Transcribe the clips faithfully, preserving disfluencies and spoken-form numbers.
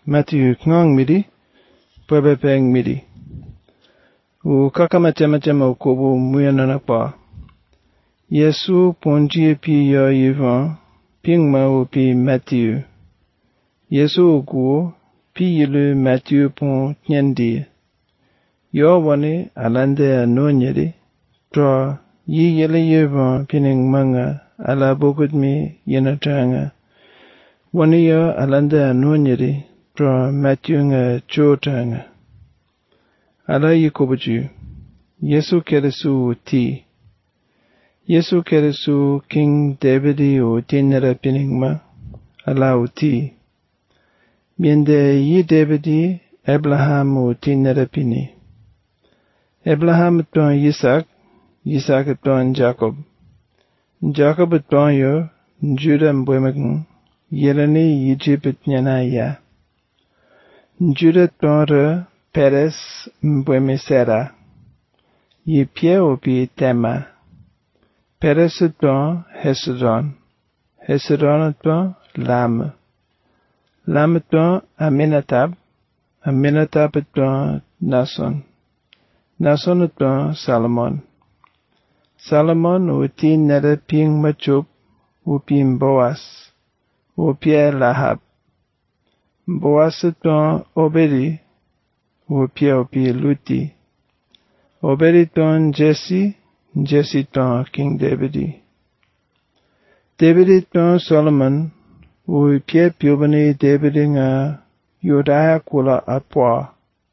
Matthew ngang midi, pebepeng midi. U kaka macam-macam ukubu muyanana pa. Yesu ponji pi yo yivan, ping ma pi Matthew. Yesu uku pi yilu Matthew pon nyandi. Yo wani alande anonyeri, tra yi yele yivan pining manga ala bukudmi yenatanga. Wani yo alande anonyeri, tra Matthew nga chotanga. Ala yikubuju. Yesu keresu ti. Yesu keresu King David o tinera piningma. Ala uti. Miende yi David Abraham o tinera pini. Abraham tuan Isaac. Isaac tuan Jacob. Jacob tuan yo Judah mbwemagung. Yelani Egypt nyana ya. Judah tuan re Perez mbweme Sera. Yi pie opi Tema. Perez tuan Hesron. Hesron tuan Lam. Lam tuan Aminadab. Aminadab tuan Nason. Nason tuan Salomon. Salomon uti nere ping machup upim Boas. Upie Lahab. Boas tuan Obedi. Upie upi Luti. Obedi tuan Jesse. Jesse tuan King David. David tuan Solomon. Upie piubani David nga Yudaya kula apwa.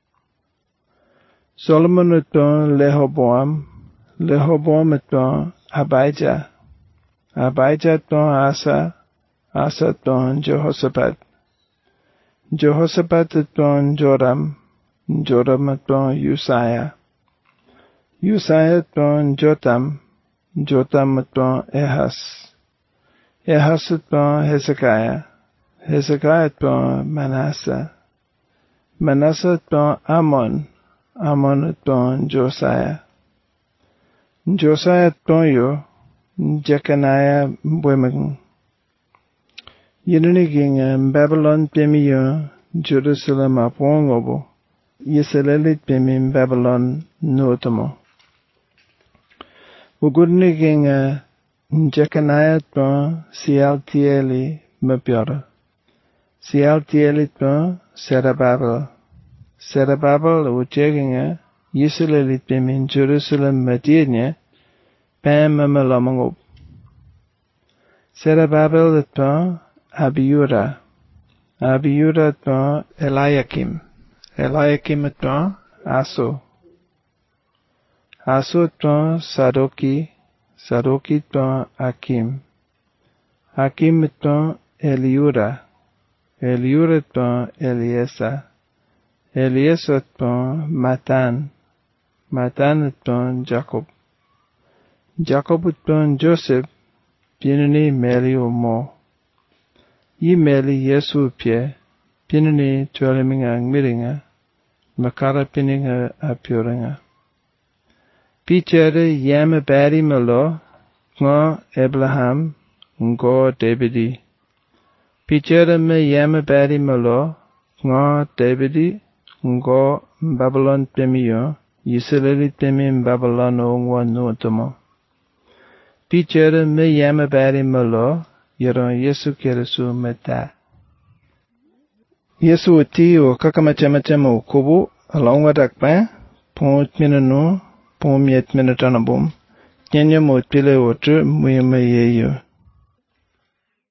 Solomon tuan Rehoboam. Rehoboam tuan Abijah. Abijah tuan Asa. Asa tuan Jehoshaphat. Jehoshaphat tuan Joram. Joram tuan Uzziah. Uzziah tuan Jotam. Jotam tuan Ahaz. Ahaz tuan Hezekiah. Hezekiah tuan Manasseh. Manasseh tuan Amon. Amon tuan Josiah. Josiah tuan yo Jeconiah mbwemagung. Yinuni ginga Babylon pemi yo Jerusalem apwangobo. Yisraelit pemi Babylon notamo. Ugudni ginga Jeconiah tuan Sealtieli mapiora. Sealtieli tuan Serubabel. Serubabel ucheginga Yisraelit pemi Jerusalem madinya pam mamalamangob. Serubabel tuan Abiuda. Abiuda tuan Eliakim. Eliakim tuan Aso. Aso tuan Sadoki. Sadoki tuan Akim. Akim tuan Eliuda. Eliuda tuan Eliesa. Eliesa tuan Matan. Matan tuan Jacob. Jacob tuan Joseph. Pinani Meli umo. Yi Meli Yesu pie. Pinani tualiminga miringa. Makara pininga apuringa. Pichere yama bari malo. Ngo Abraham. Ngo Davidi. Pichere me yama bari malo. Ngo Davidi. Ngo Babylon pemiyo. Yisraeli pemi Babylon ongwa notamo. Pichere me yama bari malo. Yaron Yesu keresu meta. Yesu uti o kakamachamachama ukubu. Alongwa dakpa. Pon minano. Pon miet minatanabum. Nyanya mo pile otu muyama yeyo.